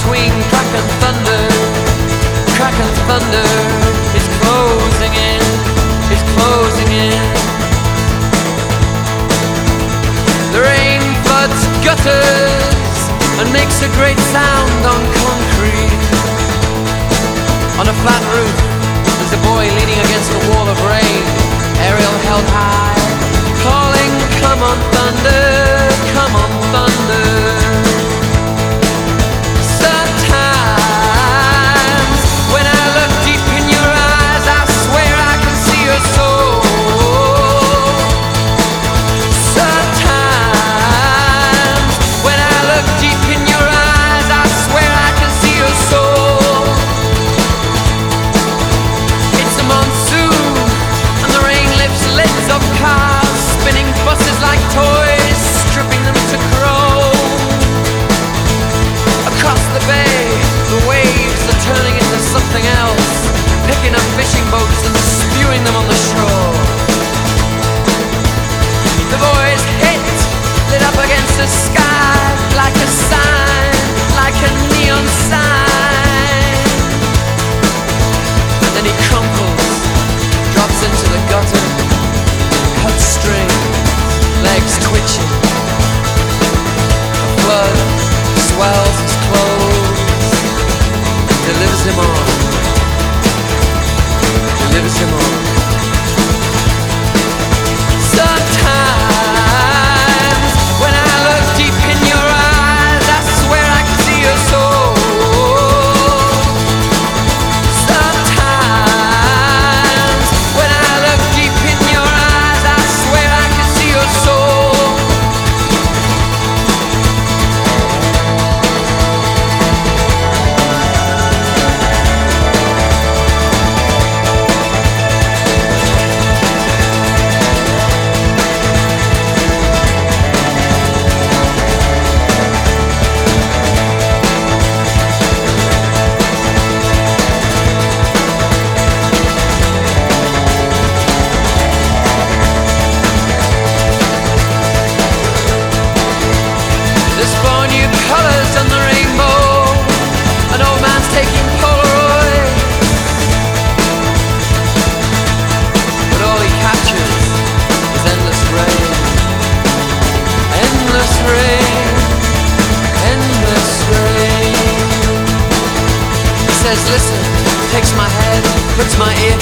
between crack and thunder. Crack and thunder is closing in, is closing in. The rain floods gutters and makes a great sound on concrete. On a flat roof, there's a boy leaning against a wall of rain, aerial held high, calling, come on thunder, come on thunder. Sometimes when I look deep in your eyes, I swear I can see your soul. Sometimes when I look deep in your eyes, I swear I can see your soul. It's a monsoon and the rain lifts lids of cars, spinning buses like toys, stripping them to chrome. Across the bay, the waves are turning into something else, picking up fishing boats and spewing them on the shore. The boys hit, lit up against the sky, like a sign, like a neon sign. And then he crumples, drops into the gutter, cut string, legs twitching. A flood swells his clothes, delivers him on, delivers him on. Sometimes when I look deep in your eyes, I swear I can see your soul. Sometimes when I look deep in your eyes, I swear I can see your soul. There's 4 new colors on the rainbow. An old man's taking Polaroid, but all he captures is endless rain. Endless rain, endless rain. He says, listen, takes my head, puts my ear